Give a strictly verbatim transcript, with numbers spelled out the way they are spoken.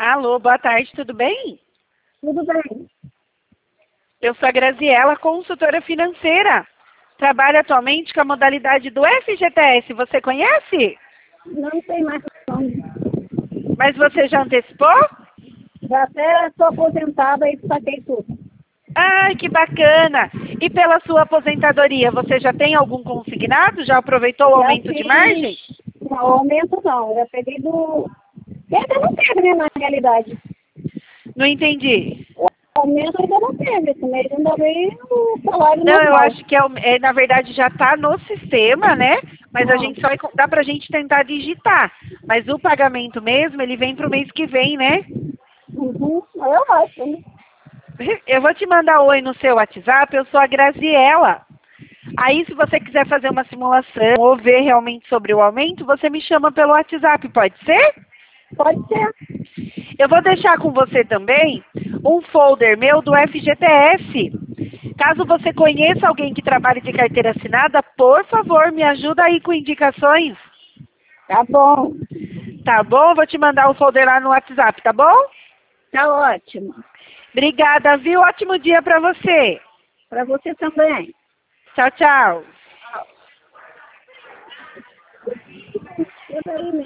Alô, boa tarde, tudo bem? Tudo bem. Eu sou a Graziela, consultora financeira. Trabalho atualmente com a modalidade do F G T S. Você conhece? Não tem mais nome. Mas você já antecipou? Já até estou aposentada e saquei tudo. Ai, que bacana! E pela sua aposentadoria, você já tem algum consignado? Já aproveitou o Já aumento de fiz- margem? Não, aumento não. Já peguei do... Ainda não teve, né, na realidade. Não entendi. O aumento ainda não teve. Esse mês ainda veio o salário Não, eu normal. acho que é, o- é, na verdade já está no sistema, né? Mas a Ah. gente só dá pra gente tentar digitar. Mas o pagamento mesmo, ele vem pro mês que vem, né? Uhum. Eu acho, né? Eu vou te mandar oi no seu WhatsApp, eu sou a Graziela. Aí, se você quiser fazer uma simulação ou ver realmente sobre o aumento, você me chama pelo WhatsApp, pode ser? Pode ser. Eu vou deixar com você também um folder meu do F G T S. Caso você conheça alguém que trabalhe de carteira assinada, por favor, me ajuda aí com indicações. Tá bom. Tá bom? Vou te mandar o folder lá no WhatsApp, tá bom? Tá ótimo. Obrigada, viu? Ótimo dia pra você. Para você também. Tchau, tchau. Eu daí mesmo.